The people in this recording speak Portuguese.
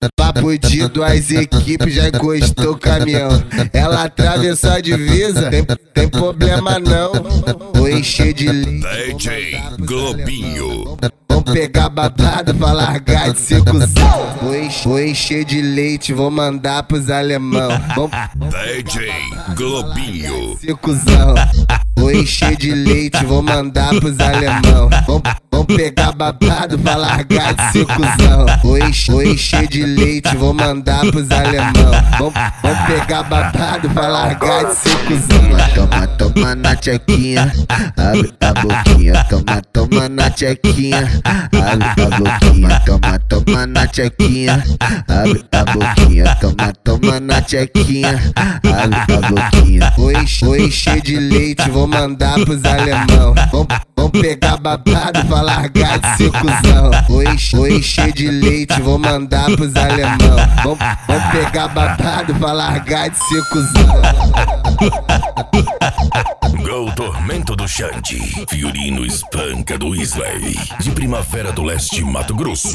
Papo de duas equipes, já encostou o caminhão. Ela atravessou a divisa, tem problema não. Vou encher de leite, DJ Globinho. vou pegar babado pra largar de ser cuzão. Vou encher de leite, vou mandar pros alemão. DJ Globinho. Ser cuzão. Vou encher de leite, vou mandar pros alemão. Vão pegar babado pra largar de ser cuzão. Vou encher de leite, vou mandar pros alemão. Vão pegar babado pra largar de ser cuzão. Toma, toma na tchequinha, abre a boquinha. Toma, toma na tchequinha, abre a boquinha. Toma, toma na tchequinha, abre a boquinha. Toma, toma na tchequinha, abre a boquinha. Vou encher de leite, vou mandar pros alemão. Vão pegar babado pra largar de ser cuzão. Vou encher de leite, vou mandar pros alemão. Vão pegar babado pra largar de ser cuzão. Gol Tormento do Xande. Fiorino espanca do Isley. De Primavera do Leste, Mato Grosso.